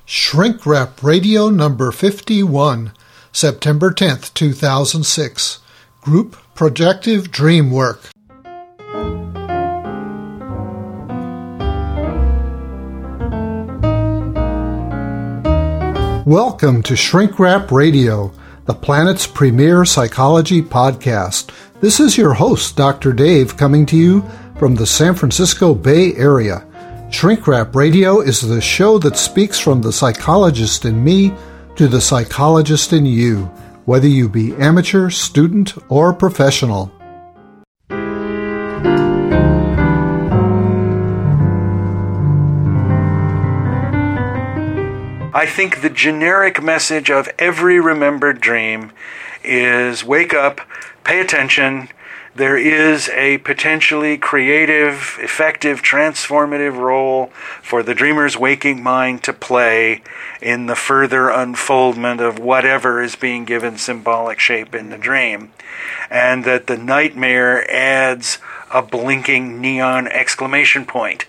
Shrink Wrap Radio number 51, September 10th, 2006. Group Projective Dream Work. Welcome to Shrink Wrap Radio, the planet's premier psychology podcast. This is your host, Dr. Dave, coming to you from the San Francisco Bay Area. Shrink Wrap Radio is the show that speaks from the psychologist in me to the psychologist in you, whether you be amateur, student, or professional. I think the generic message of every remembered dream is wake up, pay attention. There is a potentially creative, effective, transformative role for the dreamer's waking mind to play in the further unfoldment of whatever is being given symbolic shape in the dream. And that the nightmare adds a blinking neon exclamation point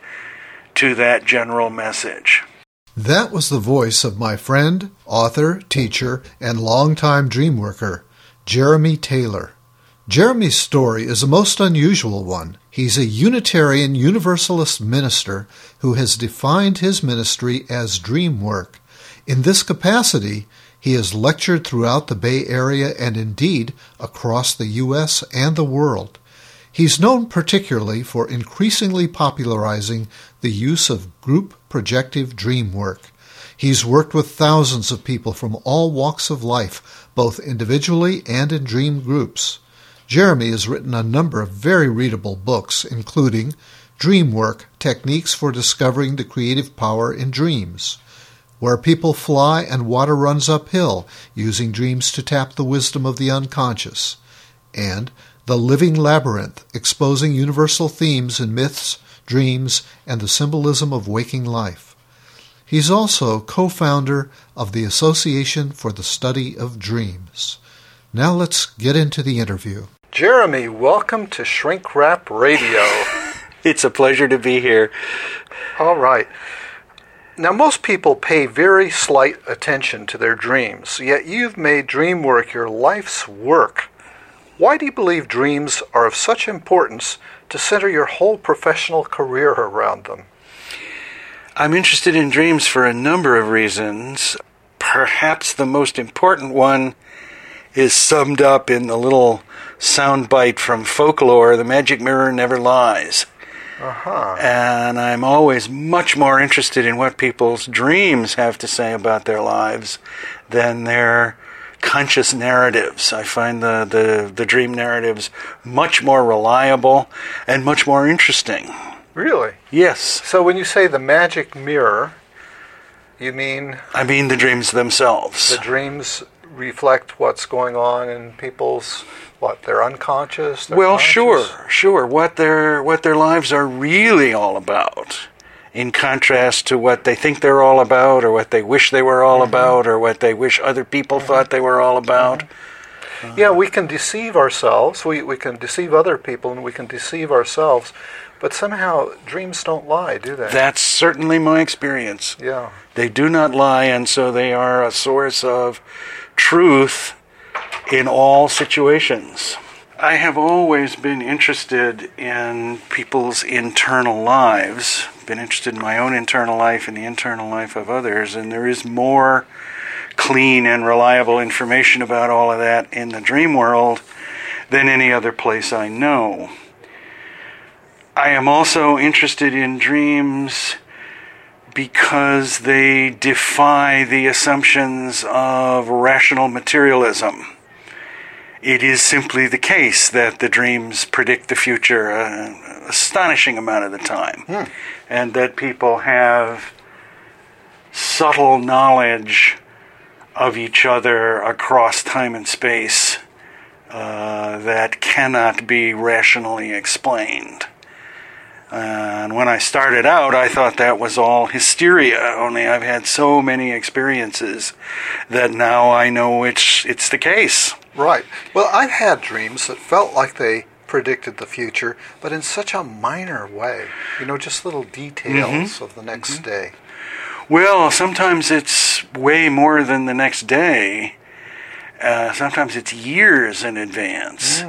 to that general message. That was the voice of my friend, author, teacher, and longtime dream worker, Jeremy Taylor. Jeremy's story is a most unusual one. He's a Unitarian Universalist minister who has defined his ministry as dream work. In this capacity, he has lectured throughout the Bay Area and indeed across the U.S. and the world. He's known particularly for increasingly popularizing the use of group projective dream work. He's worked with thousands of people from all walks of life, both individually and in dream groups. Jeremy has written a number of very readable books, including Dream Work, Techniques for Discovering the Creative Power in Dreams, Where People Fly and Water Runs Uphill, Using Dreams to Tap the Wisdom of the Unconscious, and The Living Labyrinth, Exposing Universal Themes in Myths, Dreams, and the Symbolism of Waking Life. He's also co-founder of the Association for the Study of Dreams. Now let's get into the interview. Jeremy, welcome to Shrink Wrap Radio. It's a pleasure to be here. All right. Now, most people pay very slight attention to their dreams, yet you've made dream work your life's work. Why do you believe dreams are of such importance to center your whole professional career around them? I'm interested in dreams for a number of reasons. Perhaps the most important one is summed up in the little soundbite from folklore, "The magic mirror never lies." And I'm always much more interested in what people's dreams have to say about their lives than their conscious narratives. I find the dream narratives much more reliable and much more interesting. Really? Yes. So when you say the magic mirror, you mean? I mean the dreams themselves. The dreams reflect what's going on in people's, their unconscious? Their conscious? Sure. What their lives are really all about, in contrast to what they think they're all about, or what they wish they were all about, or what they wish other people thought they were all about. Yeah, we can deceive ourselves, we can deceive other people, and we can deceive ourselves, but somehow dreams don't lie, do they? That's certainly my experience. Yeah. They do not lie, and so they are a source of truth in all situations. I have always been interested in people's internal lives, been interested in my own internal life and the internal life of others, and there is more clean and reliable information about all of that in the dream world than any other place I know. I am also interested in dreams because they defy the assumptions of rational materialism. It is simply the case that the dreams predict the future an astonishing amount of the time, and that people have subtle knowledge of each other across time and space that cannot be rationally explained. And when I started out, I thought that was all hysteria, only I've had so many experiences that now I know it's the case. Right. Well, I've had dreams that felt like they predicted the future, but in such a minor way. Just little details of the next day. Well, sometimes it's way more than the next day. Sometimes it's years in advance.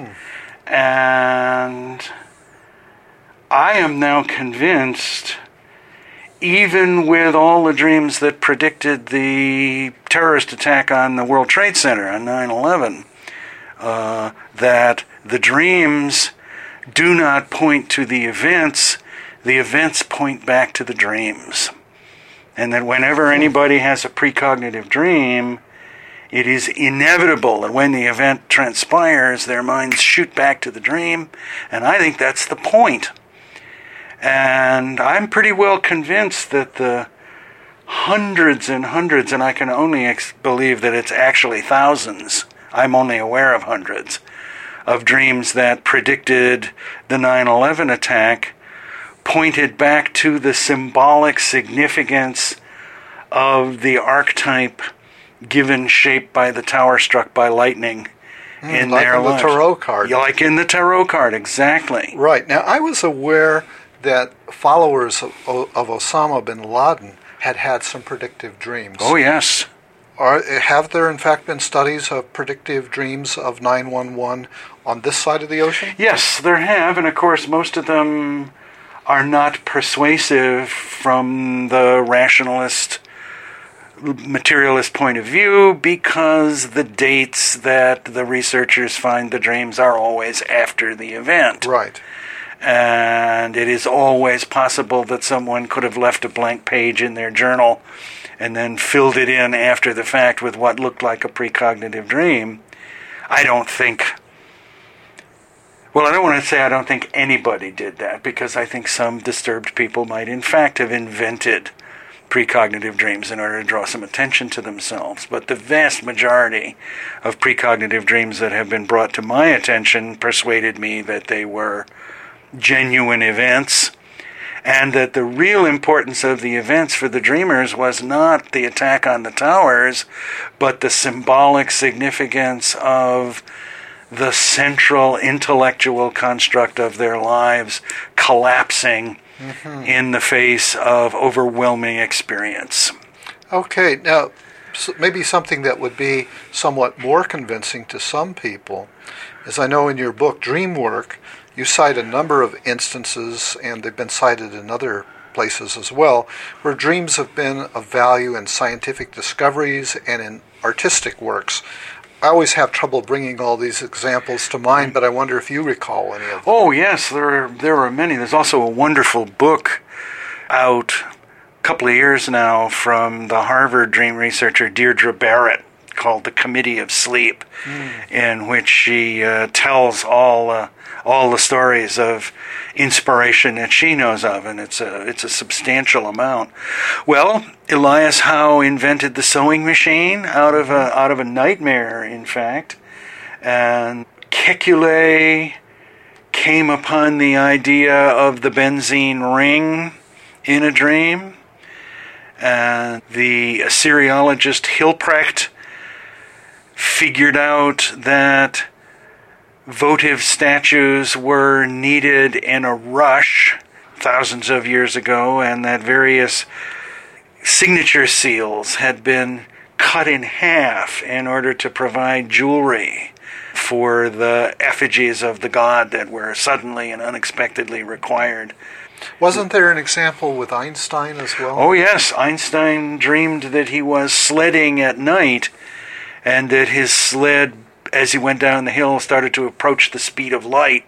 And I am now convinced, even with all the dreams that predicted the terrorist attack on the World Trade Center on 9/11, that the dreams do not point to the events point back to the dreams. And that whenever anybody has a precognitive dream, it is inevitable that when the event transpires, their minds shoot back to the dream, and I think that's the point. And I'm pretty well convinced that the hundreds and hundreds, and I can only believe that it's actually thousands, I'm only aware of hundreds, of dreams that predicted the 9/11 attack pointed back to the symbolic significance of the archetype given shape by the tower struck by lightning in like their in lives. the tarot card. Yeah, like in the tarot card, exactly. Right. Now, I was aware that followers of Osama bin Laden had some predictive dreams. Oh, yes. Have there, in fact, been studies of predictive dreams of 911 on this side of the ocean? Yes, there have, and of course most of them are not persuasive from the rationalist, materialist point of view, because the dates that the researchers find the dreams are always after the event. Right. And it is always possible that someone could have left a blank page in their journal and then filled it in after the fact with what looked like a precognitive dream. I don't want to say I don't think anybody did that, because I think some disturbed people might in fact have invented precognitive dreams in order to draw some attention to themselves. But the vast majority of precognitive dreams that have been brought to my attention persuaded me that they were genuine events, and that the real importance of the events for the dreamers was not the attack on the towers, but the symbolic significance of the central intellectual construct of their lives collapsing in the face of overwhelming experience. Okay, now maybe something that would be somewhat more convincing to some people is, I know in your book, Dream Work, you cite a number of instances, and they've been cited in other places as well, where dreams have been of value in scientific discoveries and in artistic works. I always have trouble bringing all these examples to mind, but I wonder if you recall any of them. Oh, yes, there are many. There's also a wonderful book out a couple of years now from the Harvard dream researcher Deirdre Barrett called The Committee of Sleep, in which she tells all the stories of inspiration that she knows of, and it's a substantial amount. Well, Elias Howe invented the sewing machine out of a nightmare, in fact, and Kekulé came upon the idea of the benzene ring in a dream, and the Assyriologist Hilprecht figured out that votive statues were needed in a rush thousands of years ago, and that various signature seals had been cut in half in order to provide jewelry for the effigies of the god that were suddenly and unexpectedly required. Wasn't there an example with Einstein as well? Oh yes, Einstein dreamed that he was sledding at night, and that his sled, as he went down the hill, started to approach the speed of light.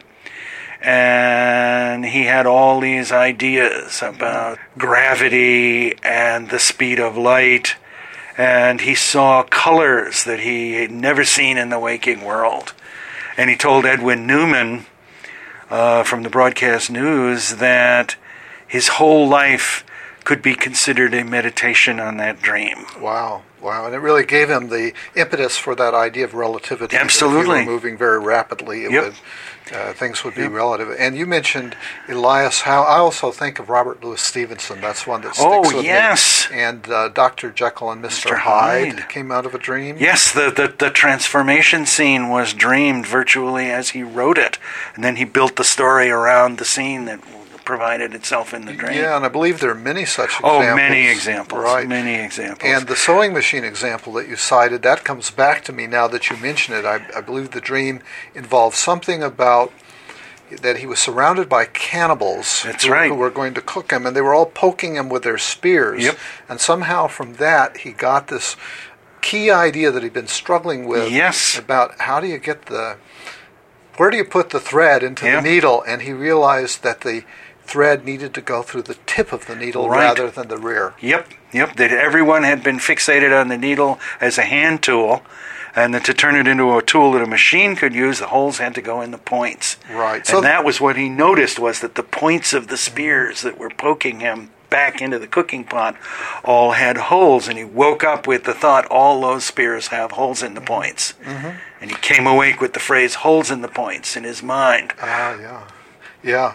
And he had all these ideas about gravity and the speed of light. And he saw colors that he had never seen in the waking world. And he told Edwin Newman from the broadcast news that his whole life could be considered a meditation on that dream. Wow. And it really gave him the impetus for that idea of relativity. Absolutely. That if you were moving very rapidly, things would be relative. And you mentioned Elias Howe. I also think of Robert Louis Stevenson. That's one that sticks with me. And Dr. Jekyll and Mr. Hyde came out of a dream. Yes, the transformation scene was dreamed virtually as he wrote it. And then he built the story around the scene that provided itself in the dream. Yeah, and I believe there are many such examples. Oh, many examples. Right. Many examples. And the sewing machine example that you cited, that comes back to me now that you mention it. I believe the dream involved something about that he was surrounded by cannibals. That's right. Who were going to cook him, and they were all poking him with their spears. Yep. And somehow from that he got this key idea that he'd been struggling with. Yes. About where do you put the thread into the needle, and he realized that the thread needed to go through the tip of the needle rather than the rear. Yep. That everyone had been fixated on the needle as a hand tool, and that to turn it into a tool that a machine could use, the holes had to go in the points. Right. And that was what he noticed, was that the points of the spears that were poking him back into the cooking pot all had holes, and he woke up with the thought, all those spears have holes in the points. Mm-hmm. And he came awake with the phrase, holes in the points, in his mind. Yeah.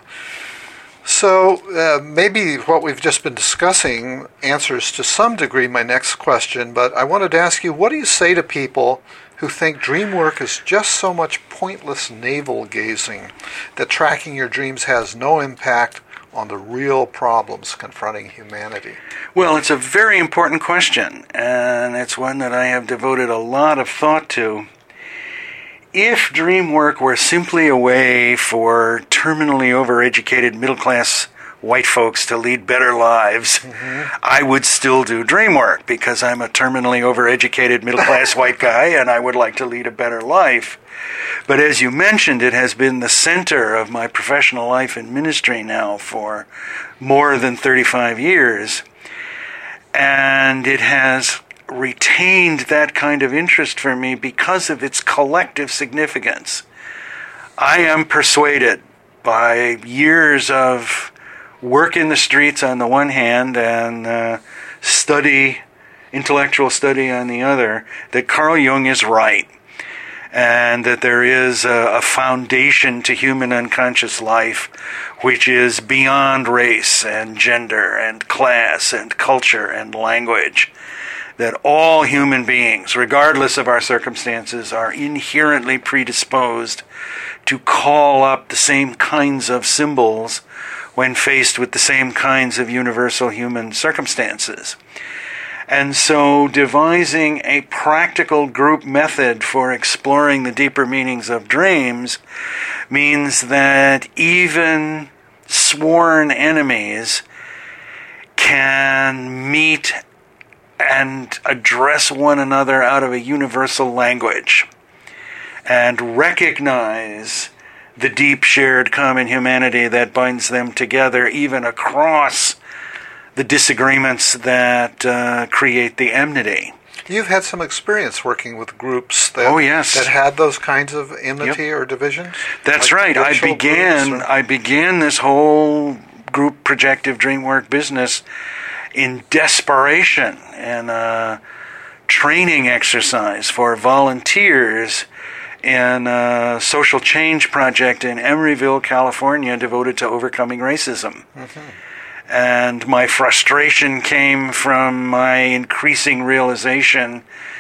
So maybe what we've just been discussing answers to some degree my next question, but I wanted to ask you, what do you say to people who think dream work is just so much pointless navel-gazing, that tracking your dreams has no impact on the real problems confronting humanity? Well, it's a very important question, and it's one that I have devoted a lot of thought to. If dream work were simply a way for terminally overeducated middle-class white folks to lead better lives, I would still do dream work, because I'm a terminally overeducated middle-class white guy and I would like to lead a better life. But as you mentioned, it has been the center of my professional life and ministry now for more than 35 years, and it has retained that kind of interest for me because of its collective significance. I am persuaded by years of work in the streets on the one hand and intellectual study on the other, that Carl Jung is right, and that there is a foundation to human unconscious life which is beyond race and gender and class and culture and language. That all human beings, regardless of our circumstances, are inherently predisposed to call up the same kinds of symbols when faced with the same kinds of universal human circumstances. And so devising a practical group method for exploring the deeper meanings of dreams means that even sworn enemies can meet and address one another out of a universal language and recognize the deep shared common humanity that binds them together, even across the disagreements that create the enmity. You've had some experience working with groups that had those kinds of enmity or divisions? That's right. I began this whole group projective dream work business in desperation and a training exercise for volunteers in a social change project in Emeryville, California, devoted to overcoming racism. Mm-hmm. And my frustration came from my increasing realization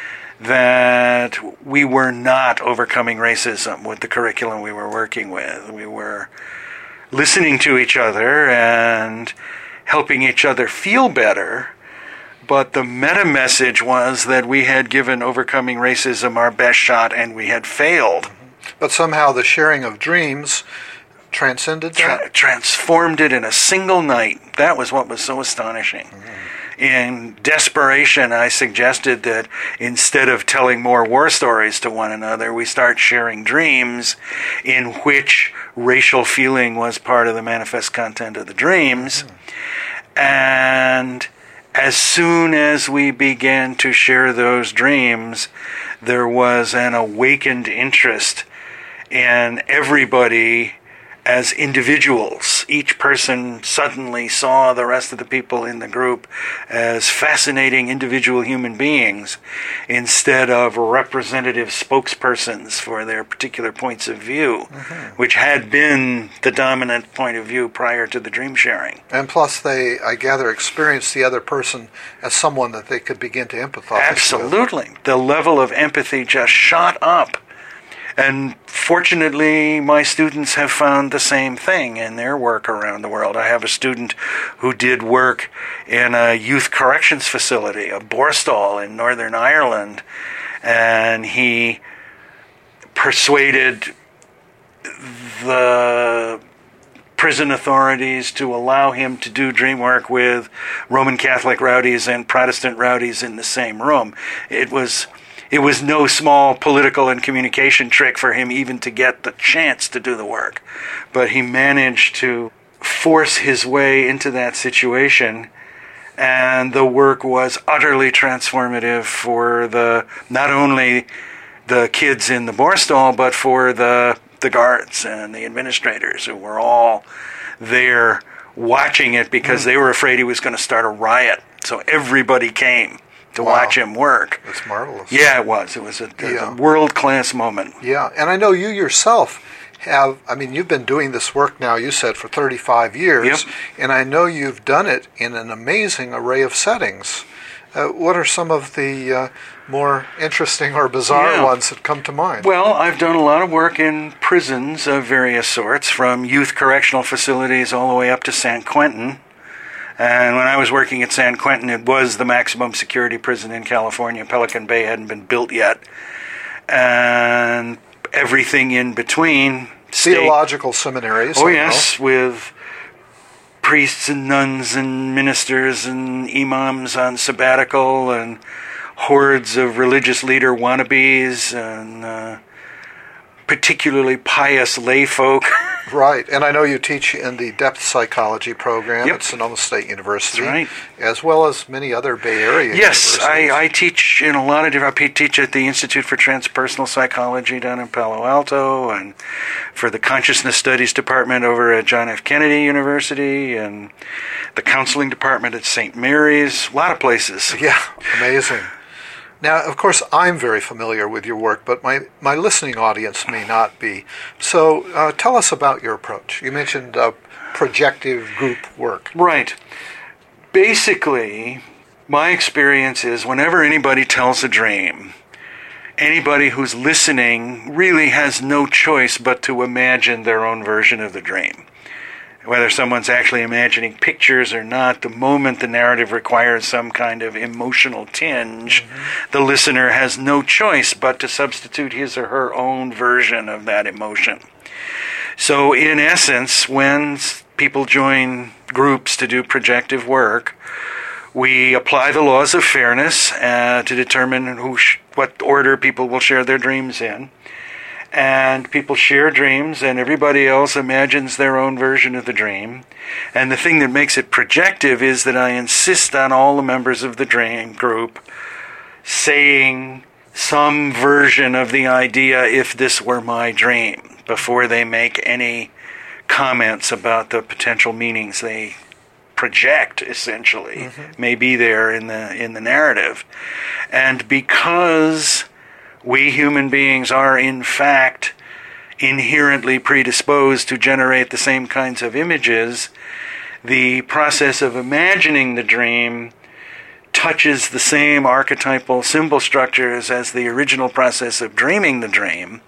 that we were not overcoming racism with the curriculum we were working with. We were listening to each other and helping each other feel better, but the meta-message was that we had given overcoming racism our best shot and we had failed. But somehow the sharing of dreams transcended that? Transformed it in a single night. That was what was so astonishing. Mm-hmm. In desperation, I suggested that instead of telling more war stories to one another, we start sharing dreams in which racial feeling was part of the manifest content of the dreams. Mm-hmm. And as soon as we began to share those dreams, there was an awakened interest in everybody as individuals. Each person suddenly saw the rest of the people in the group as fascinating individual human beings instead of representative spokespersons for their particular points of view, mm-hmm. which had been the dominant point of view prior to the dream sharing. And plus they, I gather, experienced the other person as someone that they could begin to empathize with. Absolutely. The level of empathy just shot up. And fortunately, my students have found the same thing in their work around the world. I have a student who did work in a youth corrections facility, a Borstal in Northern Ireland, and he persuaded the prison authorities to allow him to do dream work with Roman Catholic rowdies and Protestant rowdies in the same room. It was no small political and communication trick for him even to get the chance to do the work. But he managed to force his way into that situation, and the work was utterly transformative for not only the kids in the Borstal, but for the guards and the administrators who were all there watching it because they were afraid he was going to start a riot. So everybody came to watch him work. That's marvelous. Yeah, it was. It was a world-class moment. Yeah, and I know you yourself you've been doing this work now, you said, for 35 years, Yep. and I know you've done it in an amazing array of settings. What are some of the more interesting or bizarre ones that come to mind? Well, I've done a lot of work in prisons of various sorts, from youth correctional facilities all the way up to San Quentin. And when I was working at San Quentin, it was the maximum security prison in California. Pelican Bay hadn't been built yet. And everything in between. Theological seminaries. Oh, yes, with priests and nuns and ministers and imams on sabbatical and hordes of religious leader wannabes and particularly pious lay folk. Right, and I know you teach in the depth psychology program Yep. at Sonoma State University, That's right. as well as many other Bay Area Yes, universities. I teach in a lot of different. I teach at the Institute for Transpersonal Psychology down in Palo Alto, and for the Consciousness Studies Department over at John F. Kennedy University, and the Counseling Department at St. Mary's. A lot of places. Yeah, amazing. Now, of course, I'm very familiar with your work, but my listening audience may not be. So tell us about your approach. You mentioned projective group work. Right. Basically, my experience is whenever anybody tells a dream, anybody who's listening really has no choice but to imagine their own version of the dream. Whether someone's actually imagining pictures or not, the moment the narrative requires some kind of emotional tinge, the listener has no choice but to substitute his or her own version of that emotion. So in essence, when people join groups to do projective work, we apply the laws of fairness to determine what order people will share their dreams in. And people share dreams, and everybody else imagines their own version of the dream. And the thing that makes it projective is that I insist on all the members of the dream group saying some version of the idea, if this were my dream, before they make any comments about the potential meanings they project, essentially, may be there in the narrative. And because we human beings are, in fact, inherently predisposed to generate the same kinds of images, the process of imagining the dream touches the same archetypal symbol structures as the original process of dreaming the dream.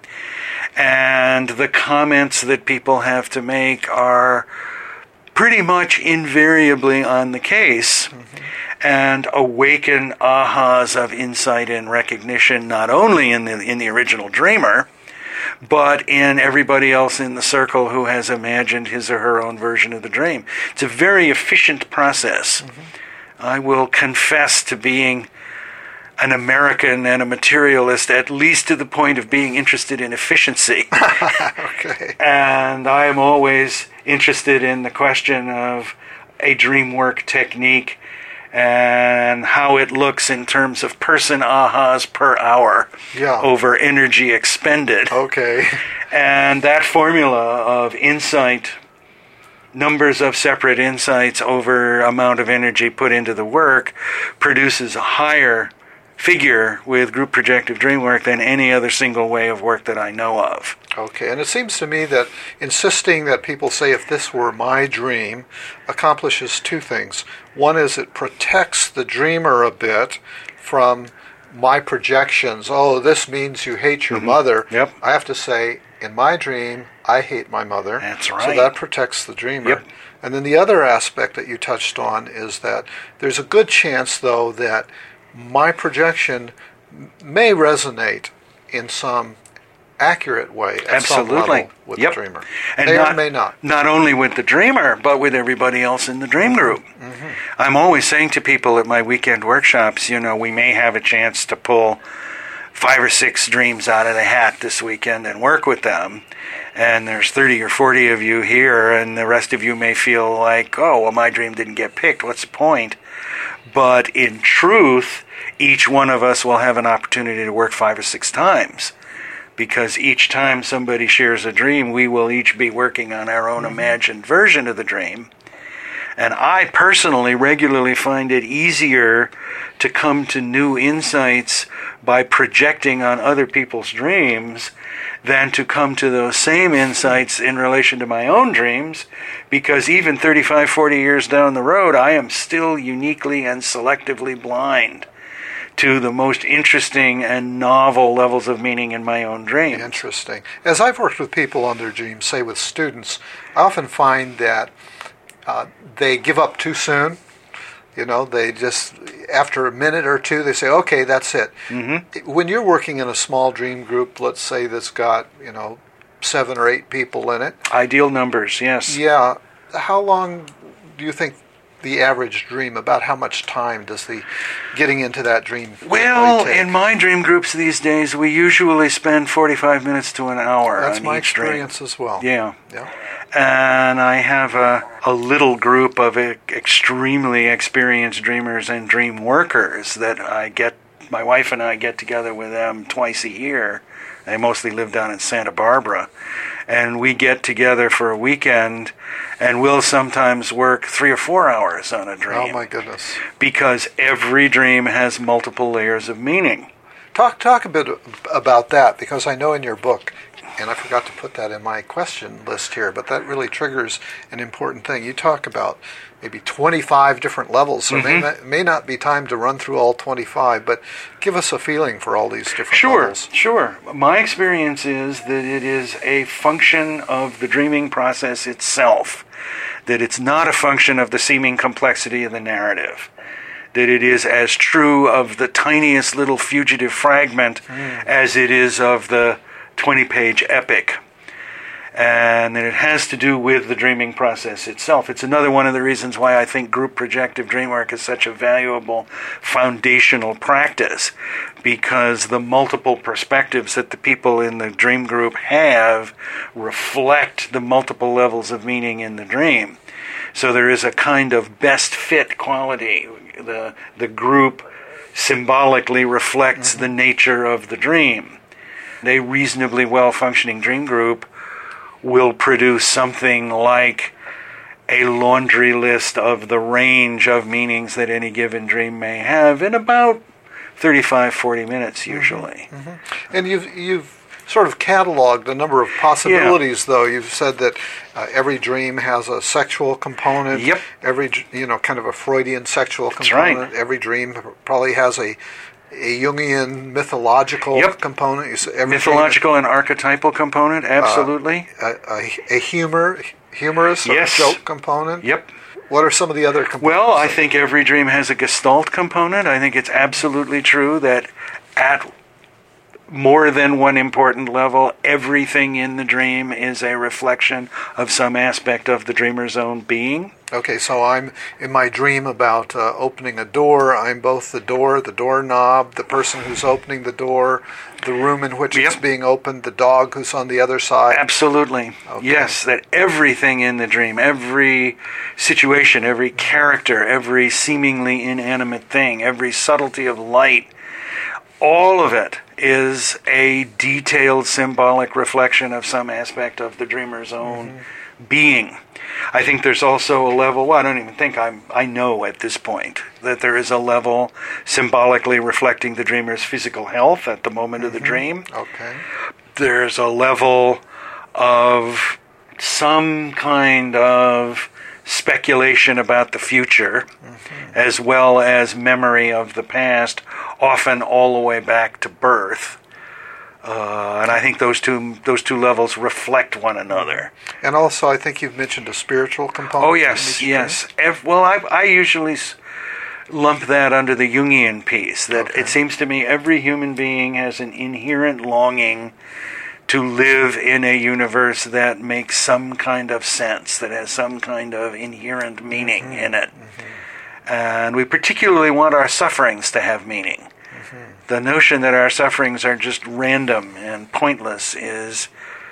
And the comments that people have to make are pretty much invariably on the case, and awaken ahas of insight and recognition, not only in the original dreamer, but in everybody else in the circle who has imagined his or her own version of the dream. It's a very efficient process. I will confess to being an American and a materialist, at least to the point of being interested in efficiency. Okay. And I am always interested in the question of a dream work technique and how it looks in terms of person ahas per hour over energy expended. Okay. And that formula of insight, numbers of separate insights over amount of energy put into the work, produces a higher figure with group projective dream work than any other single way of work that I know of. Okay, and it seems to me that insisting that people say, if this were my dream, accomplishes two things. One is it protects the dreamer a bit from my projections, oh, this means you hate your mother, Yep. I have to say, in my dream, I hate my mother. That's So right. that protects the dreamer. Yep. And then the other aspect that you touched on is that there's a good chance, though, that my projection may resonate in some accurate way at some Absolutely. level with Yep. the dreamer. And May not, or may not. Not only with the dreamer, but with everybody else in the dream group. I'm always saying to people at my weekend workshops, we may have a chance to pull 5 or 6 dreams out of the hat this weekend and work with them. And there's 30 or 40 of you here, and the rest of you may feel like, oh, well, my dream didn't get picked. What's the point? But in truth, each one of us will have an opportunity to work 5 or 6 times. Because each time somebody shares a dream, we will each be working on our own imagined version of the dream. And I personally regularly find it easier to come to new insights by projecting on other people's dreams than to come to those same insights in relation to my own dreams, because even 35, 40 years down the road, I am still uniquely and selectively blind to the most interesting and novel levels of meaning in my own dreams. Interesting. As I've worked with people on their dreams, say with students, I often find that they give up too soon. They just, after a minute or two, they say, okay, that's it. Mm-hmm. When you're working in a small dream group, let's say that's got, 7 or 8 people in it. Ideal numbers, yes. Yeah. How long do you think the average dream, about how much time does the getting into that dream Well, take? in my dream groups these days, we usually spend 45 minutes to an hour That's on my each dream. experience as well. Yeah. Yeah. And I have a little group of extremely experienced dreamers and dream workers that my wife and I get together with them twice a year. They mostly live down in Santa Barbara. And we get together for a weekend, and we'll sometimes work 3 or 4 hours on a dream. Oh, my goodness. Because every dream has multiple layers of meaning. Talk a bit about that, because I know in your book, and I forgot to put that in my question list here, but that really triggers an important thing. You talk about maybe 25 different levels, so it may not be time to run through all 25, but give us a feeling for all these different levels. Sure. My experience is that it is a function of the dreaming process itself, that it's not a function of the seeming complexity of the narrative, that it is as true of the tiniest little fugitive fragment as it is of the 20-page epic. And that it has to do with the dreaming process itself. It's another one of the reasons why I think group projective dream work is such a valuable foundational practice, because the multiple perspectives that the people in the dream group have reflect the multiple levels of meaning in the dream. So there is a kind of best fit quality. The group symbolically reflects the nature of the dream. A reasonably well-functioning dream group will produce something like a laundry list of the range of meanings that any given dream may have in about 35, 40 minutes usually. And you've sort of cataloged a number of possibilities, though. You've said that every dream has a sexual component. Yep. Every, kind of a Freudian sexual That's component. right. Every dream probably has a Jungian mythological component. Mythological and archetypal component, absolutely. A humorous or joke component. Yep. What are some of the other components? Well, I think every dream has a gestalt component. I think it's absolutely true that at more than one important level, everything in the dream is a reflection of some aspect of the dreamer's own being. Okay, so I'm in my dream about opening a door. I'm both the doorknob, the person who's opening the door, the room in which it's being opened, the dog who's on the other side. Absolutely. Okay. Yes, that everything in the dream, every situation, every character, every seemingly inanimate thing, every subtlety of light, all of it is a detailed symbolic reflection of some aspect of the dreamer's own being. I think there's also a level, well, I don't even think I know at this point, that there is a level symbolically reflecting the dreamer's physical health at the moment of the dream. Okay. There's a level of some kind of speculation about the future, as well as memory of the past, often all the way back to birth. And I think those two levels reflect one another. And also, I think you've mentioned a spiritual component. Oh, yes, yes. I usually lump that under the Jungian piece, that it seems to me every human being has an inherent longing to live in a universe that makes some kind of sense, that has some kind of inherent meaning in it. And we particularly want our sufferings to have meaning. The notion that our sufferings are just random and pointless is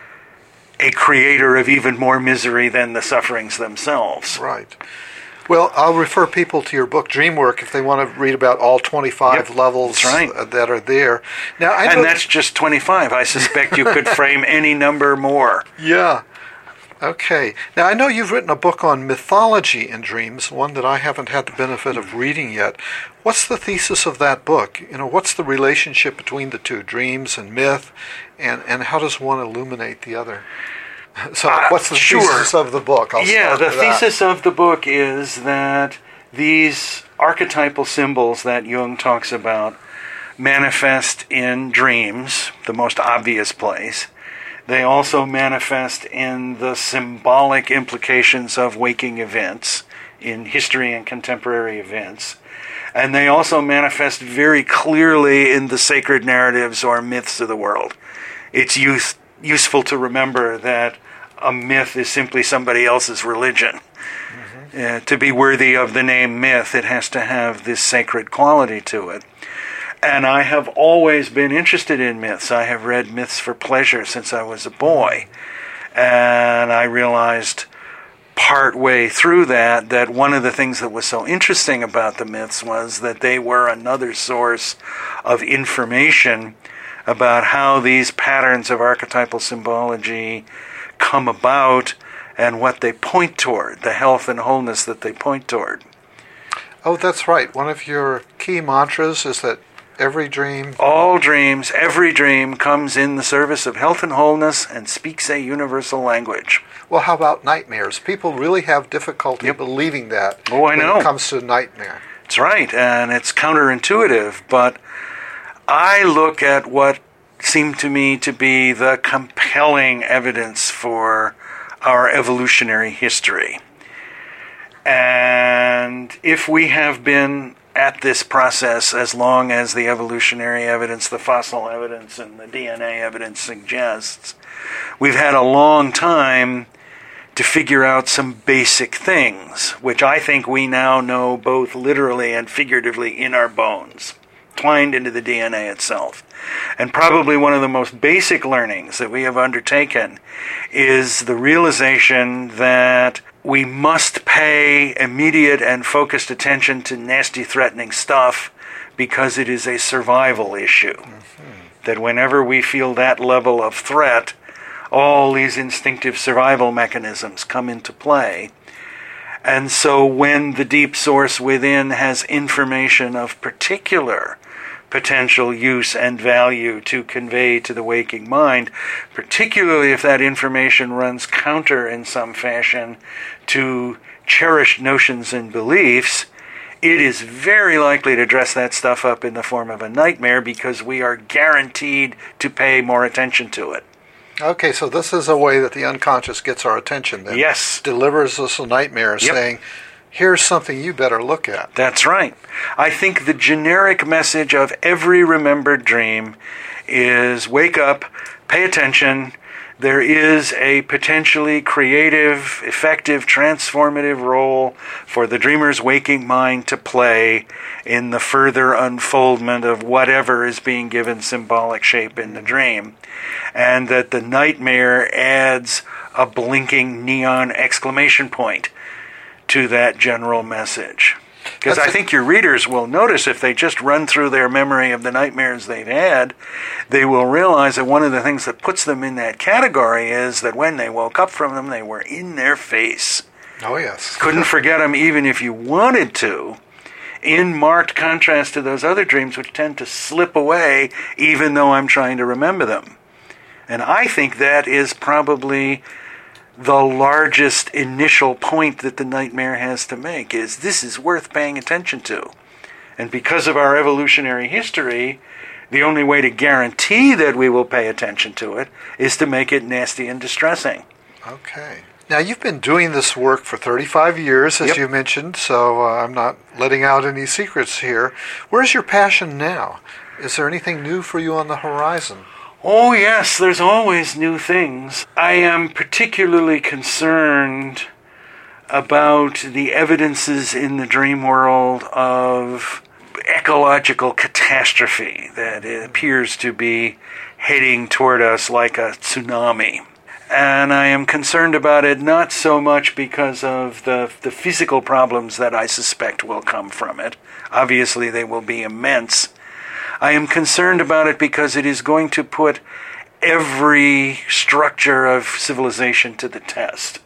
a creator of even more misery than the sufferings themselves. Right. Well, I'll refer people to your book, Dreamwork, if they want to read about all 25 levels that are there. Now, and that's just 25. I suspect you could frame any number more. Yeah. Okay. Now, I know you've written a book on mythology in dreams, one that I haven't had the benefit of reading yet. What's the thesis of that book? What's the relationship between the two, dreams and myth, and how does one illuminate the other? So what's the thesis of the book? The thesis of the book is that these archetypal symbols that Jung talks about manifest in dreams, the most obvious place. They also manifest in the symbolic implications of waking events, in history and contemporary events. And they also manifest very clearly in the sacred narratives or myths of the world. It's useful to remember that a myth is simply somebody else's religion. To be worthy of the name myth, it has to have this sacred quality to it. And I have always been interested in myths. I have read myths for pleasure since I was a boy. And I realized partway through that one of the things that was so interesting about the myths was that they were another source of information about how these patterns of archetypal symbology come about and what they point toward, the health and wholeness that they point toward. Oh, that's right. One of your key mantras is that every dream... All dreams, every dream comes in the service of health and wholeness and speaks a universal language. Well, how about nightmares? People really have difficulty believing that when it comes to nightmare. That's right, and it's counterintuitive, but I look at what seemed to me to be the compelling evidence for our evolutionary history. And if we have been at this process as long as the evolutionary evidence, the fossil evidence, and the DNA evidence suggests, we've had a long time to figure out some basic things, which I think we now know both literally and figuratively in our bones, twined into the DNA itself. And probably one of the most basic learnings that we have undertaken is the realization that we must pay immediate and focused attention to nasty, threatening stuff because it is a survival issue. That whenever we feel that level of threat, all these instinctive survival mechanisms come into play. And so when the deep source within has information of particular potential use and value to convey to the waking mind, particularly if that information runs counter in some fashion to cherished notions and beliefs, it is very likely to dress that stuff up in the form of a nightmare because we are guaranteed to pay more attention to it. Okay, so this is a way that the unconscious gets our attention then. Yes. Delivers us a nightmare saying, here's something you better look at. That's right. I think the generic message of every remembered dream is wake up, pay attention. There is a potentially creative, effective, transformative role for the dreamer's waking mind to play in the further unfoldment of whatever is being given symbolic shape in the dream. And that the nightmare adds a blinking neon exclamation point to that general message. Because I think your readers will notice if they just run through their memory of the nightmares they've had, they will realize that one of the things that puts them in that category is that when they woke up from them, they were in their face. Oh, yes. Couldn't forget them even if you wanted to, in marked contrast to those other dreams which tend to slip away even though I'm trying to remember them. And I think that is probably the largest initial point that the nightmare has to make is this is worth paying attention to. And because of our evolutionary history, the only way to guarantee that we will pay attention to it is to make it nasty and distressing. Okay. Now, you've been doing this work for 35 years, as Yep. you mentioned, so I'm not letting out any secrets here. Where's your passion now? Is there anything new for you on the horizon? Oh, yes, there's always new things. I am particularly concerned about the evidences in the dream world of ecological catastrophe that it appears to be heading toward us like a tsunami. And I am concerned about it not so much because of the physical problems that I suspect will come from it. Obviously, they will be immense. I am concerned about it because it is going to put every structure of civilization to the test.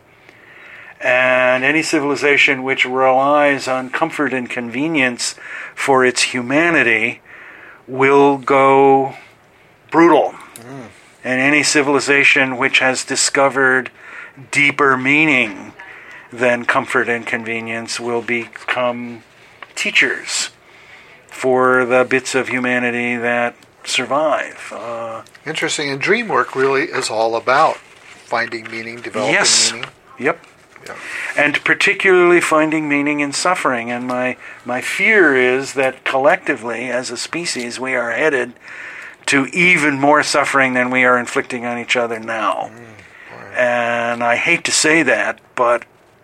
And any civilization which relies on comfort and convenience for its humanity will go brutal. And any civilization which has discovered deeper meaning than comfort and convenience will become teachers for the bits of humanity that survive. Interesting. And dream work really is all about finding meaning, developing meaning. Yep. Yeah. And particularly finding meaning in suffering. And my fear is that collectively, as a species, we are headed to even more suffering than we are inflicting on each other now. Right. And I hate to say that, but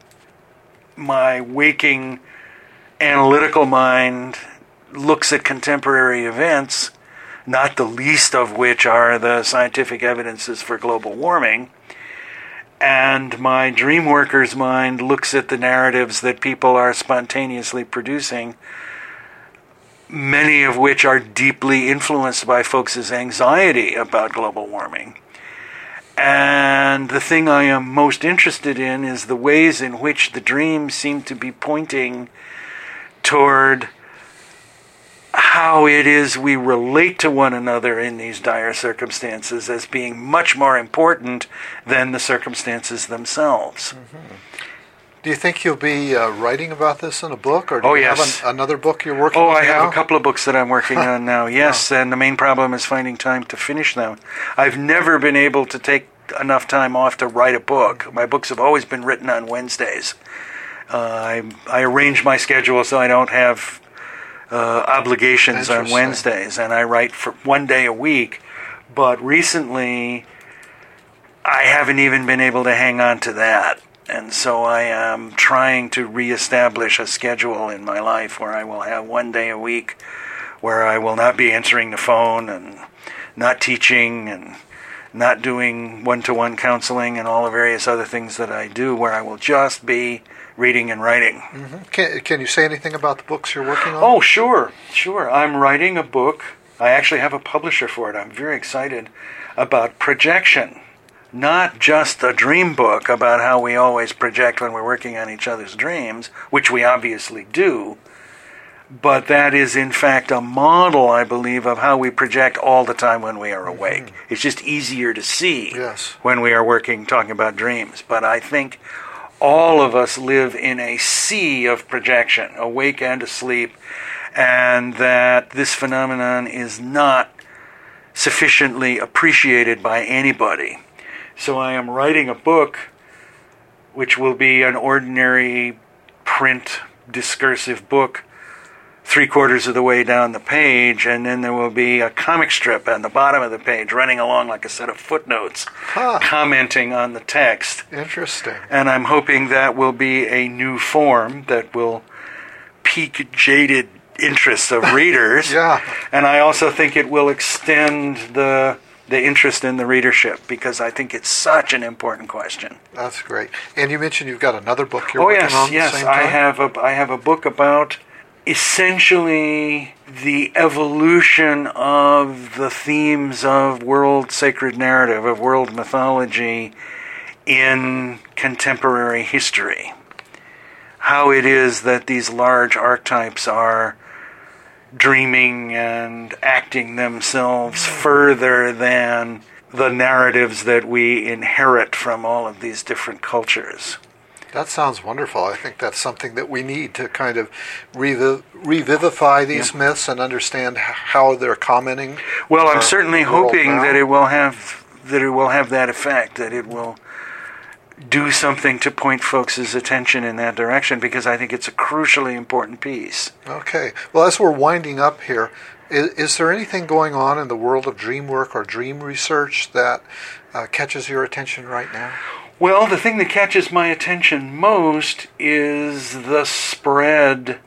my waking analytical mind looks at contemporary events, not the least of which are the scientific evidences for global warming, and my dream worker's mind looks at the narratives that people are spontaneously producing, many of which are deeply influenced by folks' anxiety about global warming. And the thing I am most interested in is the ways in which the dreams seem to be pointing toward how it is we relate to one another in these dire circumstances as being much more important than the circumstances themselves. Mm-hmm. Do you think you'll be writing about this in a book, or do you yes. have another book you're working on now? I have a couple of books that I'm working on now, yes, and the main problem is finding time to finish them. I've never been able to take enough time off to write a book. My books have always been written on Wednesdays. I arrange my schedule so I don't have obligations on Wednesdays, and I write for one day a week, but recently I haven't even been able to hang on to that. And so I am trying to reestablish a schedule in my life where I will have one day a week where I will not be answering the phone and not teaching and not doing one-to-one counseling and all the various other things that I do, where I will just be reading and writing. Mm-hmm. Can you say anything about the books you're working on? Oh, sure. I'm writing a book. I actually have a publisher for it. I'm very excited about projection. Not just a dream book about how we always project when we're working on each other's dreams, which we obviously do, but that is in fact a model, I believe, of how we project all the time when we are awake. Mm-hmm. It's just easier to see when we are talking about dreams. But I think all of us live in a sea of projection, awake and asleep, and that this phenomenon is not sufficiently appreciated by anybody. So I am writing a book which will be an ordinary print discursive book 3/4 of the way down the page, and then there will be a comic strip on the bottom of the page running along like a set of footnotes, commenting on the text. Interesting. And I'm hoping that will be a new form that will pique jaded interest of readers. Yeah. And I also think it will extend the interest in the readership, because I think it's such an important question. That's great. And you mentioned you've got another book you're working on at the same time? I have a book about essentially the evolution of the themes of world sacred narrative, of world mythology in contemporary history. How it is that these large archetypes are dreaming and acting themselves further than the narratives that we inherit from all of these different cultures. That sounds wonderful. I think that's something that we need to kind of revivify these myths and understand how they're commenting. Well, I'm certainly hoping that it will have that effect, that it will do something to point folks' attention in that direction, because I think it's a crucially important piece. Okay. Well, as we're winding up here, is there anything going on in the world of dream work or dream research that catches your attention right now? Well, the thing that catches my attention most is the spread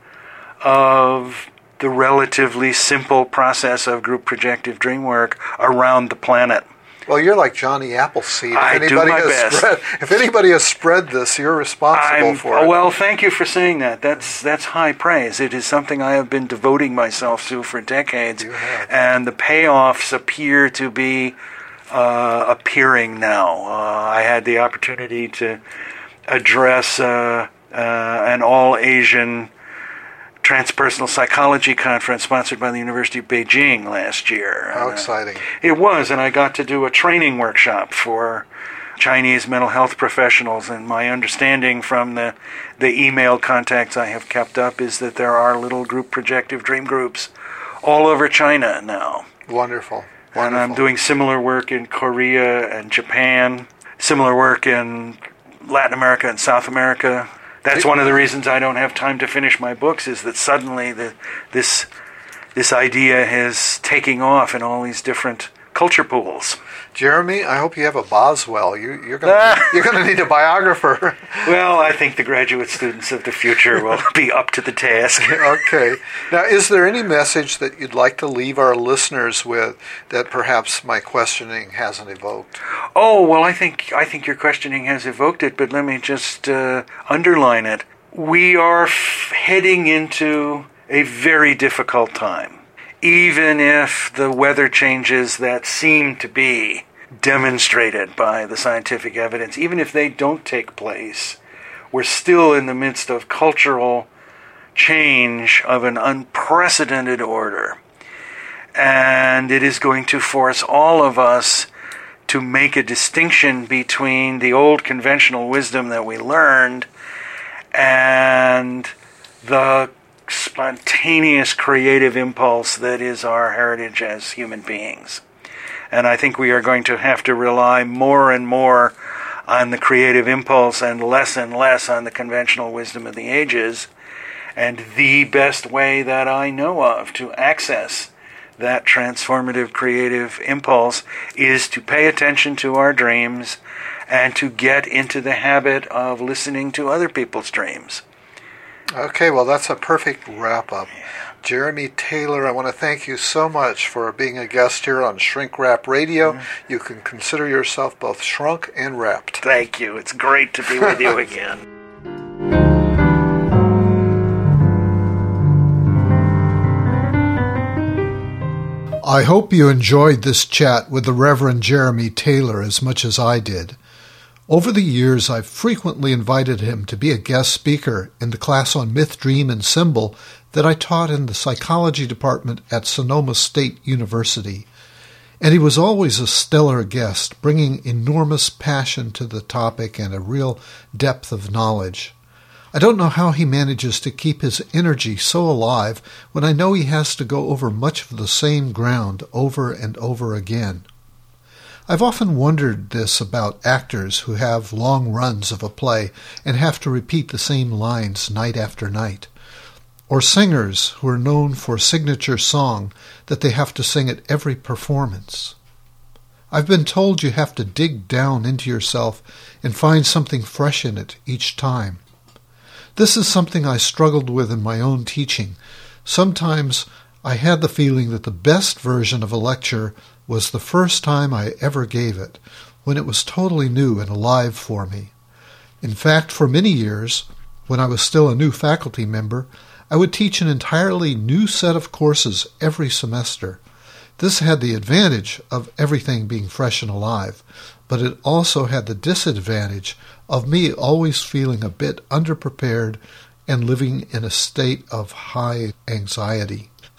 of the relatively simple process of group projective dream work around the planet. Well, you're like Johnny Appleseed. I do my best. If anybody has spread this, you're responsible for it. Well, thank you for saying that. That's high praise. It is something I have been devoting myself to for decades, and the payoffs appear to be appearing now. I had the opportunity to address an all-Asian transpersonal psychology conference sponsored by the University of Beijing last year. How exciting. It was, and I got to do a training workshop for Chinese mental health professionals, and my understanding from the email contacts I have kept up is that there are little group projective dream groups all over China now. Wonderful. And I'm doing similar work in Korea and Japan, similar work in Latin America and South America. That's one of the reasons I don't have time to finish my books, is that suddenly this idea is taking off in all these different culture pools. Jeremy, I hope you have a Boswell. You're going to need a biographer. Well, I think the graduate students of the future will be up to the task. Okay. Now, is there any message that you'd like to leave our listeners with that perhaps my questioning hasn't evoked? Oh, well, I think your questioning has evoked it, but let me just underline it. We are heading into a very difficult time. Even if the weather changes that seem to be demonstrated by the scientific evidence, even if they don't take place, we're still in the midst of cultural change of an unprecedented order. And it is going to force all of us to make a distinction between the old conventional wisdom that we learned and the spontaneous creative impulse that is our heritage as human beings. And I think we are going to have to rely more and more on the creative impulse and less on the conventional wisdom of the ages. And the best way that I know of to access that transformative creative impulse is to pay attention to our dreams and to get into the habit of listening to other people's dreams. Okay, well, that's a perfect wrap-up. Jeremy Taylor, I want to thank you so much for being a guest here on Shrink Rap Radio. Mm-hmm. You can consider yourself both shrunk and wrapped. Thank you. It's great to be with you again. I hope you enjoyed this chat with the Reverend Jeremy Taylor as much as I did. Over the years, I've frequently invited him to be a guest speaker in the class on myth, dream, and symbol that I taught in the psychology department at Sonoma State University. And he was always a stellar guest, bringing enormous passion to the topic and a real depth of knowledge. I don't know how he manages to keep his energy so alive when I know he has to go over much of the same ground over and over again. I've often wondered this about actors who have long runs of a play and have to repeat the same lines night after night, or singers who are known for a signature song that they have to sing at every performance. I've been told you have to dig down into yourself and find something fresh in it each time. This is something I struggled with in my own teaching. Sometimes I had the feeling that the best version of a lecture was the first time I ever gave it, when it was totally new and alive for me. In fact, for many years, when I was still a new faculty member, I would teach an entirely new set of courses every semester. This had the advantage of everything being fresh and alive, but it also had the disadvantage of me always feeling a bit underprepared and living in a state of high anxiety.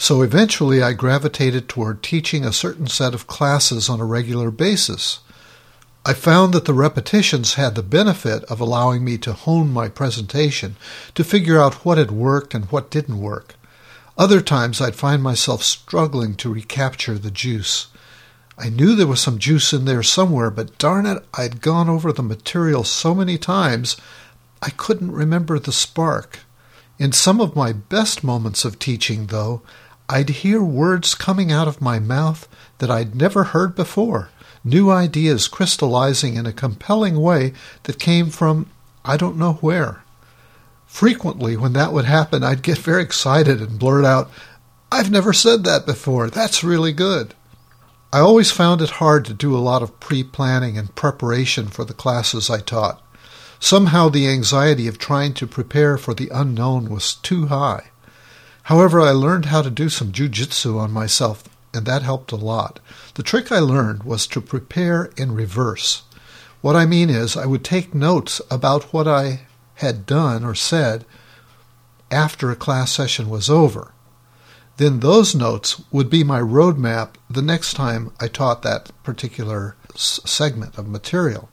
So eventually I gravitated toward teaching a certain set of classes on a regular basis. I found that the repetitions had the benefit of allowing me to hone my presentation, to figure out what had worked and what didn't work. Other times I'd find myself struggling to recapture the juice. I knew there was some juice in there somewhere, but darn it, I'd gone over the material so many times I couldn't remember the spark. In some of my best moments of teaching, though, I'd hear words coming out of my mouth that I'd never heard before, new ideas crystallizing in a compelling way that came from I don't know where. Frequently, when that would happen, I'd get very excited and blurt out, "I've never said that before. That's really good." I always found it hard to do a lot of pre-planning and preparation for the classes I taught. Somehow the anxiety of trying to prepare for the unknown was too high. However, I learned how to do some jujitsu on myself, and that helped a lot. The trick I learned was to prepare in reverse. What I mean is, I would take notes about what I had done or said after a class session was over. Then those notes would be my roadmap the next time I taught that particular segment of material.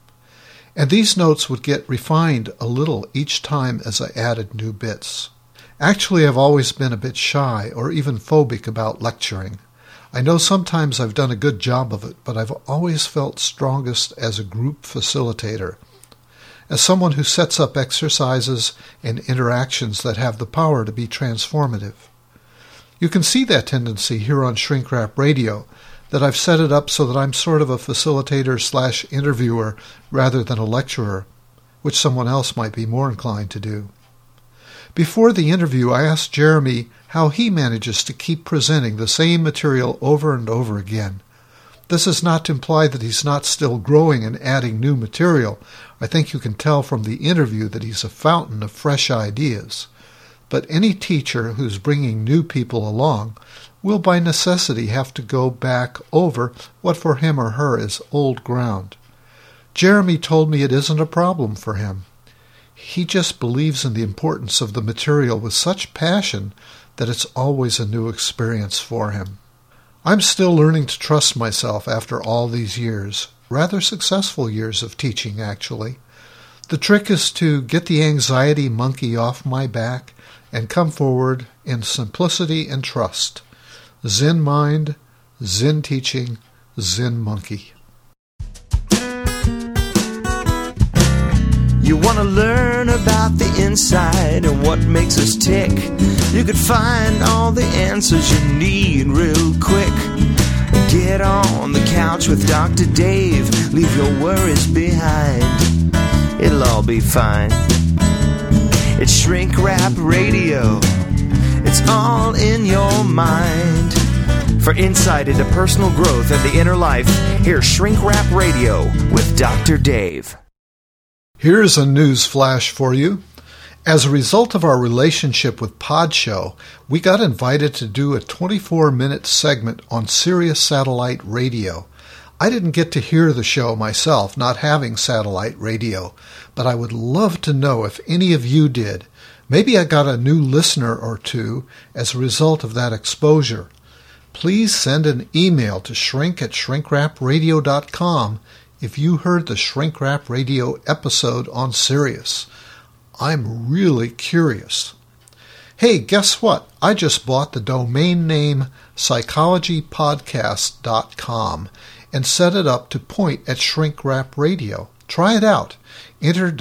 And these notes would get refined a little each time as I added new bits. Actually, I've always been a bit shy or even phobic about lecturing. I know sometimes I've done a good job of it, but I've always felt strongest as a group facilitator, as someone who sets up exercises and interactions that have the power to be transformative. You can see that tendency here on Shrink Rap Radio, that I've set it up so that I'm sort of a facilitator/interviewer rather than a lecturer, which someone else might be more inclined to do. Before the interview, I asked Jeremy how he manages to keep presenting the same material over and over again. This is not to imply that he's not still growing and adding new material. I think you can tell from the interview that he's a fountain of fresh ideas. But any teacher who's bringing new people along will by necessity have to go back over what for him or her is old ground. Jeremy told me it isn't a problem for him. He just believes in the importance of the material with such passion that it's always a new experience for him. I'm still learning to trust myself after all these years, rather successful years of teaching, actually. The trick is to get the anxiety monkey off my back and come forward in simplicity and trust. Zen mind, Zen teaching, Zen monkey. You want to learn about the inside and what makes us tick. You could find all the answers you need real quick. Get on the couch with Dr. Dave. Leave your worries behind. It'll all be fine. It's Shrink Rap Radio. It's all in your mind. For insight into personal growth and the inner life, here's Shrink Rap Radio with Dr. Dave. Here's a news flash for you. As a result of our relationship with Podshow, we got invited to do a 24-minute segment on Sirius Satellite Radio. I didn't get to hear the show myself, not having satellite radio, but I would love to know if any of you did. Maybe I got a new listener or two as a result of that exposure. Please send an email to shrink@shrinkrapradio.com if you heard the Shrink Rap Radio episode on Sirius. I'm really curious. Hey, guess what? I just bought the domain name psychologypodcast.com and set it up to point at Shrink Rap Radio. Try it out. Enter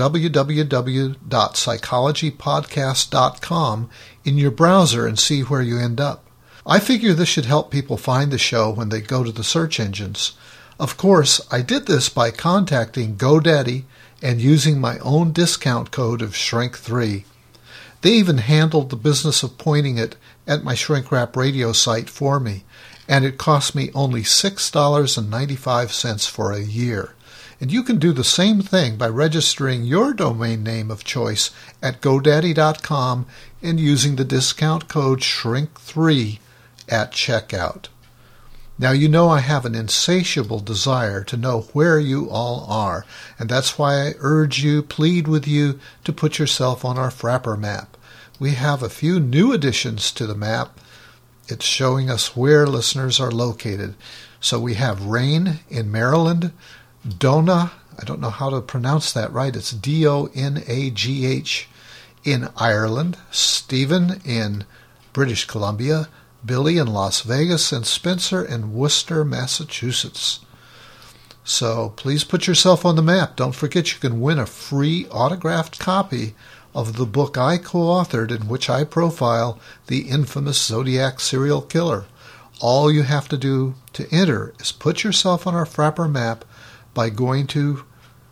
www.psychologypodcast.com in your browser and see where you end up. I figure this should help people find the show when they go to the search engines. Of course, I did this by contacting GoDaddy and using my own discount code of Shrink3. They even handled the business of pointing it at my Shrink Rap Radio site for me, and it cost me only $6.95 for a year. And you can do the same thing by registering your domain name of choice at GoDaddy.com and using the discount code Shrink3 at checkout. Now, you know I have an insatiable desire to know where you all are, and that's why I urge you, plead with you, to put yourself on our Frapper map. We have a few new additions to the map, It's showing us where listeners are located. So we have Rain in Maryland, Donna, I don't know how to pronounce that right, it's Donagh, in Ireland, Stephen in British Columbia, Billy in Las Vegas, and Spencer in Worcester, Massachusetts. So please put yourself on the map. Don't forget you can win a free autographed copy of the book I co-authored in which I profile the infamous Zodiac serial killer. All you have to do to enter is put yourself on our Frapper map by going to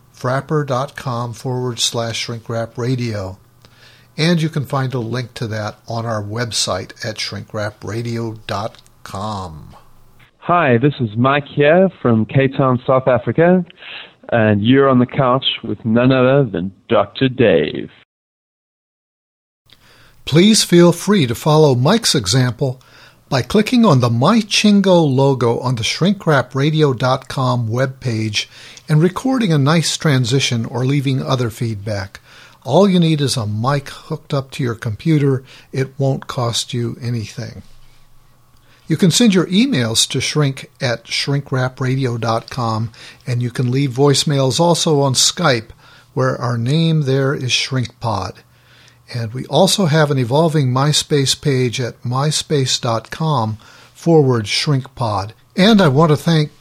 frapper.com/shrinkwrapradio. And you can find a link to that on our website at shrinkwrapradio.com. Hi, this is Mike here from Cape Town, South Africa, and you're on the couch with none other than Dr. Dave. Please feel free to follow Mike's example by clicking on the My Chingo logo on the shrinkwrapradio.com webpage and recording a nice transition or leaving other feedback. All you need is a mic hooked up to your computer. It won't cost you anything. You can send your emails to shrink@shrinkwrapradio.com, and you can leave voicemails also on Skype, where our name there is ShrinkPod. And we also have an evolving MySpace page at myspace.com/ShrinkPod. And I want to thank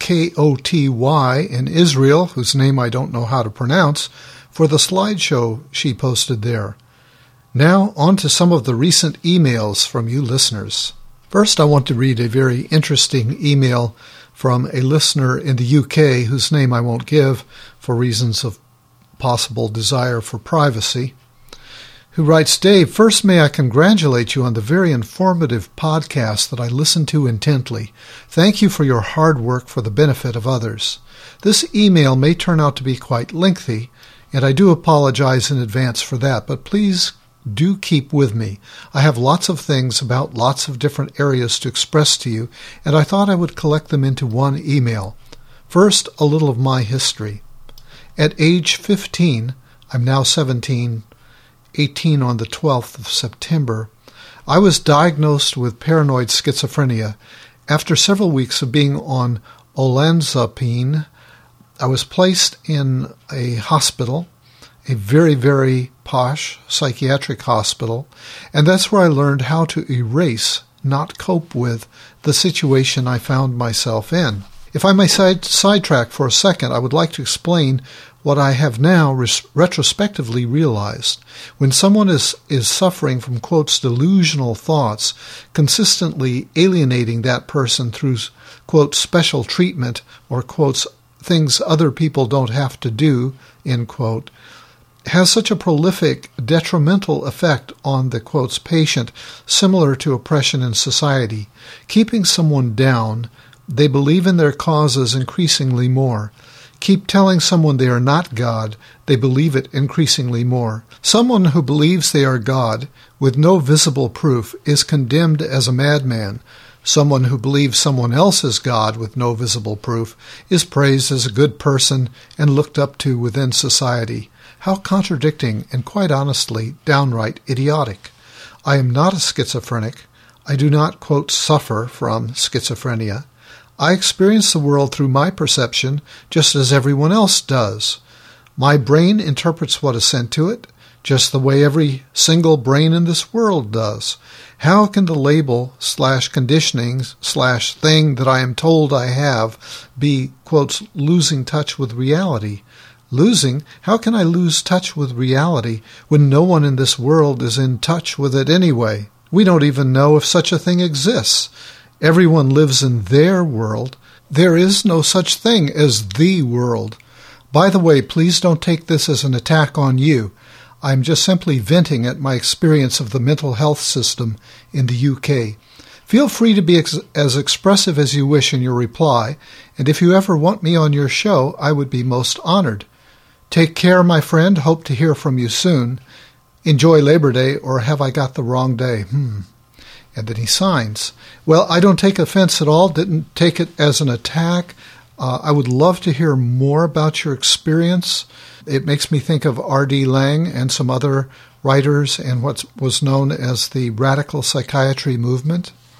KOTY in Israel, whose name I don't know how to pronounce, for the slideshow she posted there. Now, on to some of the recent emails from you listeners. First, I want to read a very interesting email from a listener in the UK whose name I won't give for reasons of possible desire for privacy, who writes, Dave, first may I congratulate you on the very informative podcast that I listened to intently. Thank you for your hard work for the benefit of others. This email may turn out to be quite lengthy, and I do apologize in advance for that, but please do keep with me. I have lots of things about lots of different areas to express to you, and I thought I would collect them into one email. First, a little of my history. At age 15, I'm now 17, 18 on the 12th of September, I was diagnosed with paranoid schizophrenia. After several weeks of being on olanzapine, I was placed in a hospital, a very, very posh psychiatric hospital, and that's where I learned how to erase, not cope with, the situation I found myself in. If I may sidetrack for a second, I would like to explain what I have now retrospectively realized. When someone is suffering from, quotes, delusional thoughts, consistently alienating that person through, quote, special treatment or, quotes, things other people don't have to do, end quote, has such a prolific detrimental effect on the, quotes, patient, similar to oppression in society. Keeping someone down, they believe in their causes increasingly more. Keep telling someone they are not God, they believe it increasingly more. Someone who believes they are God, with no visible proof, is condemned as a madman. Someone who believes someone else is God with no visible proof is praised as a good person and looked up to within society. How contradicting and, quite honestly, downright idiotic. I am not a schizophrenic. I do not, quote, suffer from schizophrenia. I experience the world through my perception just as everyone else does. My brain interprets what is sent to it, just the way every single brain in this world does. How can the label / conditioning / thing that I am told I have be, quotes, losing touch with reality? Losing? How can I lose touch with reality when no one in this world is in touch with it anyway? We don't even know if such a thing exists. Everyone lives in their world. There is no such thing as the world. By the way, please don't take this as an attack on you. I'm just simply venting at my experience of the mental health system in the UK. Feel free to be as expressive as you wish in your reply, and if you ever want me on your show, I would be most honored. Take care, my friend. Hope to hear from you soon. Enjoy Labor Day, or have I got the wrong day? And then he signs. Well, I don't take offense at all. Didn't take it as an attack. I would love to hear more about your experience. It makes me think of R.D. Laing and some other writers and what was known as the radical psychiatry movement.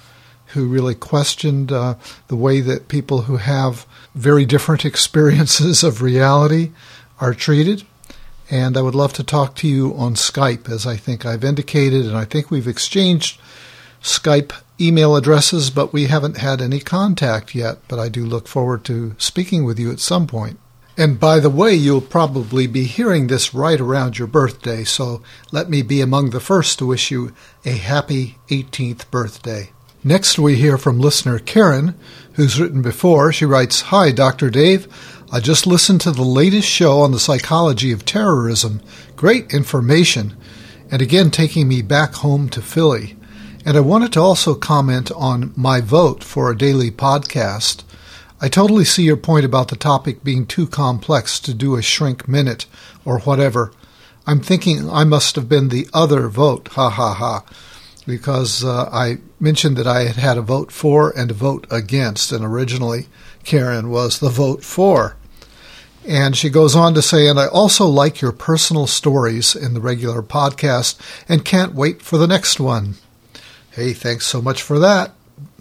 who really questioned the way that people who have very different experiences of reality are treated. And I would love to talk to you on Skype, as I think I've indicated, and I think we've exchanged Skype email addresses, but we haven't had any contact yet. But I do look forward to speaking with you at some point. And by the way, you'll probably be hearing this right around your birthday, so let me be among the first to wish you a happy 18th birthday. Next, we hear from listener Karen, who's written before. She writes, "Hi, Dr. Dave. I just listened to the latest show on the psychology of terrorism. Great information, and again taking me back home to Philly. And I wanted to also comment on my vote for a daily podcast. I totally see your point about the topic being too complex to do a shrink minute or whatever. I'm thinking I must have been the other vote, ha ha ha, because I mentioned that I had a vote for and a vote against, and originally Karen was the vote for." And she goes on to say, "And I also like your personal stories in the regular podcast and can't wait for the next one." Hey, thanks so much for that.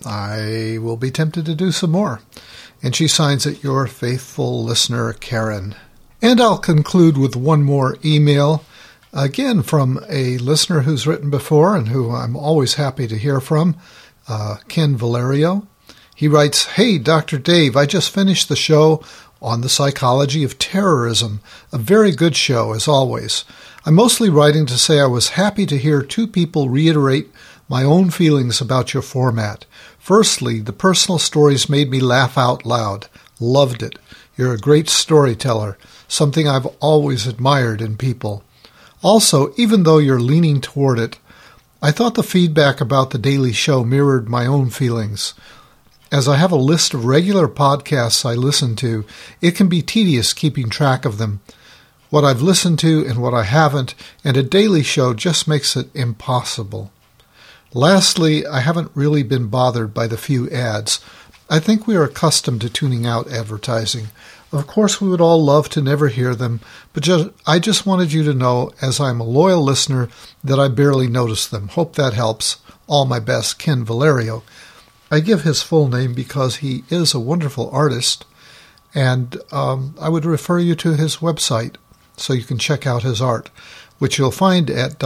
I will be tempted to do some more. And she signs it, "Your faithful listener, Karen." And I'll conclude with one more email, again from a listener who's written before and who I'm always happy to hear from, Ken Valerio. He writes, "Hey, Dr. Dave, I just finished the show on the psychology of terrorism. A very good show, as always. I'm mostly writing to say I was happy to hear two people reiterate my own feelings about your format. Firstly, the personal stories made me laugh out loud. Loved it. You're a great storyteller, something I've always admired in people. Also, even though you're leaning toward it, I thought the feedback about the daily show mirrored my own feelings. As I have a list of regular podcasts I listen to, it can be tedious keeping track of them, what I've listened to and what I haven't, and a daily show just makes it impossible. Lastly, I haven't really been bothered by the few ads. I think we are accustomed to tuning out advertising. Of course, we would all love to never hear them, but I just wanted you to know, as I'm a loyal listener, that I barely notice them. Hope that helps. All my best, Ken Valerio." I give his full name because he is a wonderful artist, and I would refer you to his website so you can check out his art, which you'll find at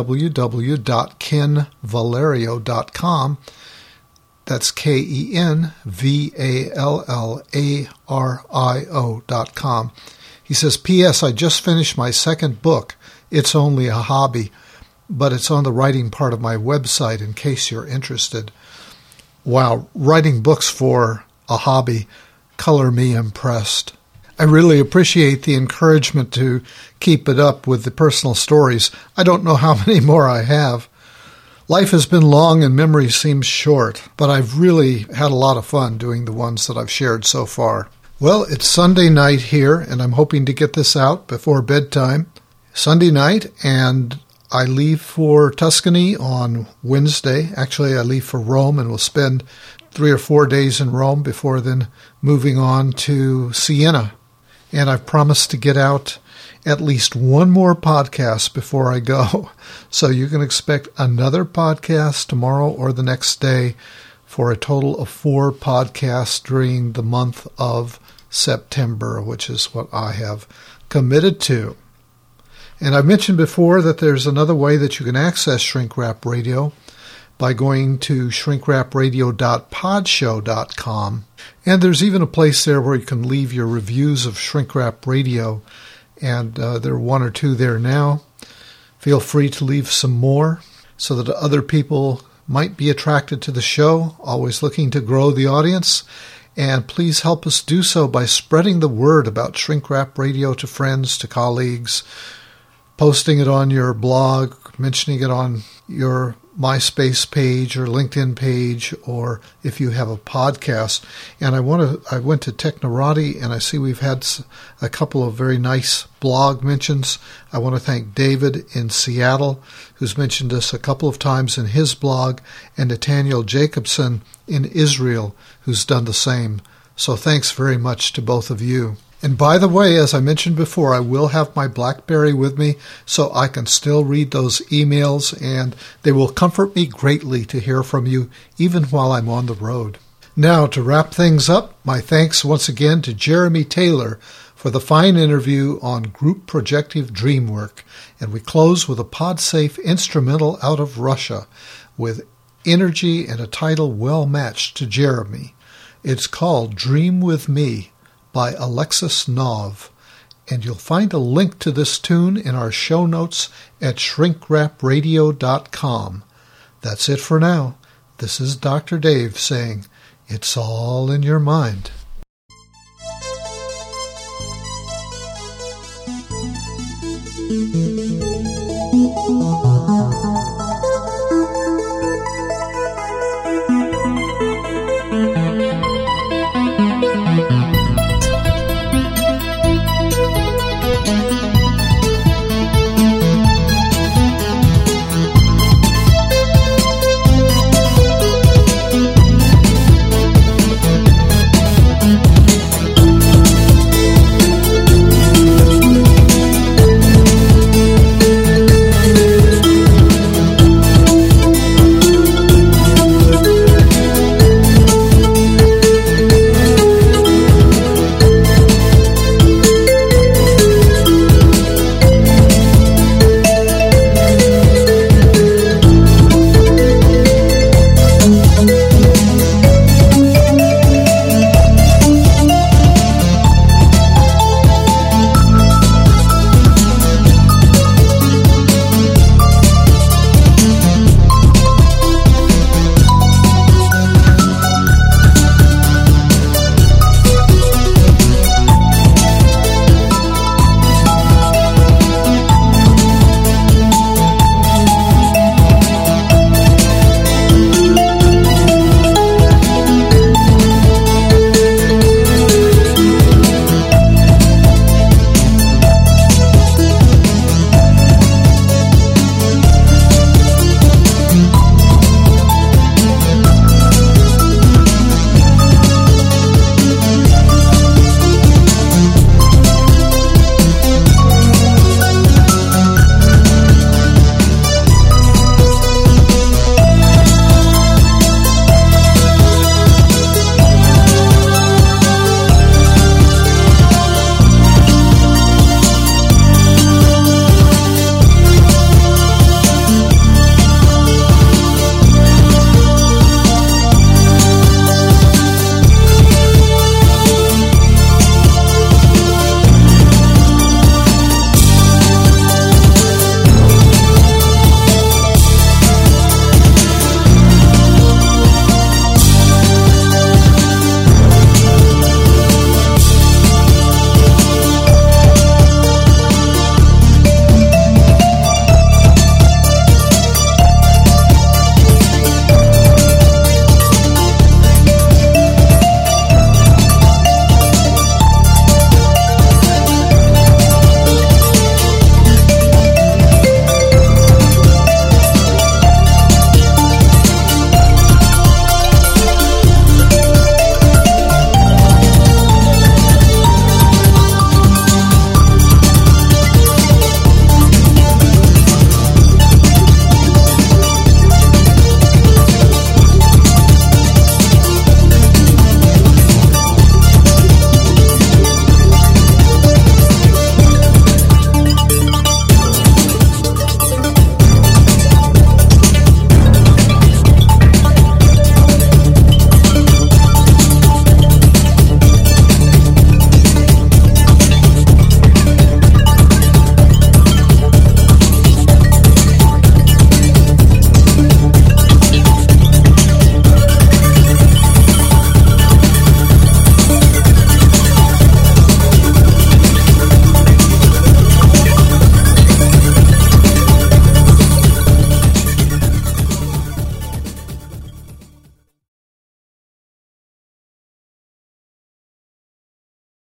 www.kenvalerio.com. That's KenVallario.com. He says, "P.S. I just finished my second book. It's only a hobby, but it's on the writing part of my website in case you're interested." Wow, writing books for a hobby, color me impressed. I really appreciate the encouragement to keep it up with the personal stories. I don't know how many more I have. Life has been long and memory seems short, but I've really had a lot of fun doing the ones that I've shared so far. Well, it's Sunday night here, and I'm hoping to get this out before bedtime. Sunday night, and I leave for Tuscany on Wednesday. Actually, I leave for Rome and will spend 3 or 4 days in Rome before then moving on to Siena. And I've promised to get out at least one more podcast before I go. So you can expect another podcast tomorrow or the next day for a total of 4 podcasts during the month of September, which is what I have committed to. And I've mentioned before that there's another way that you can access Shrink Rap Radio by going to shrinkrapradio.podshow.com. And there's even a place there where you can leave your reviews of Shrink Rap Radio, and there are 1 or 2 there now. Feel free to leave some more so that other people might be attracted to the show, always looking to grow the audience. And please help us do so by spreading the word about Shrink Rap Radio to friends, to colleagues, posting it on your blog, mentioning it on your MySpace page or LinkedIn page, or if you have a podcast. And I went to Technorati, and I see we've had a couple of very nice blog mentions. I want to thank David in Seattle, who's mentioned us a couple of times in his blog, and Nathaniel Jacobson in Israel, who's done the same. So thanks very much to both of you. And by the way, as I mentioned before, I will have my BlackBerry with me so I can still read those emails, and they will comfort me greatly to hear from you even while I'm on the road. Now, to wrap things up, my thanks once again to Jeremy Taylor for the fine interview on group projective dream work, and we close with a PodSafe instrumental out of Russia with energy and a title well matched to Jeremy. It's called Dream With Me by Alexis Nov, and you'll find a link to this tune in our show notes at shrinkwrapradio.com. That's it for now. This is Dr. Dave saying, it's all in your mind.